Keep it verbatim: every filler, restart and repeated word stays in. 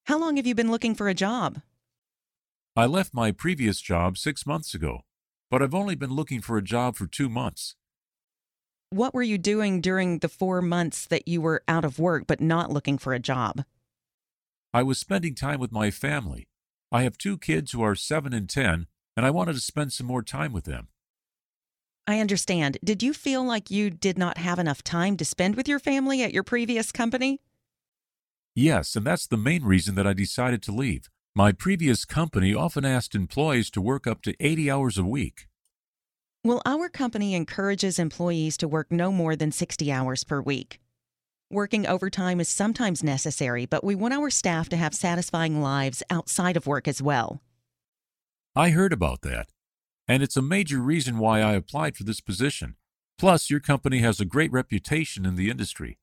How long have you been looking for a job? I left my previous job six months ago, but I've only been looking for a job for two months. What were you doing during the four months that you were out of work but not looking for a job? I was spending time with my family. I have two kids who are seven and ten, and I wanted to spend some more time with them. I understand. Did you feel like you did not have enough time to spend with your family at your previous company? Yes, and that's the main reason that I decided to leave. My previous company often asked employees to work up to eighty hours a week. Well, our company encourages employees to work no more than sixty hours per week. Working overtime is sometimes necessary, but we want our staff to have satisfying lives outside of work as well. I heard about that, and it's a major reason why I applied for this position. Plus, your company has a great reputation in the industry.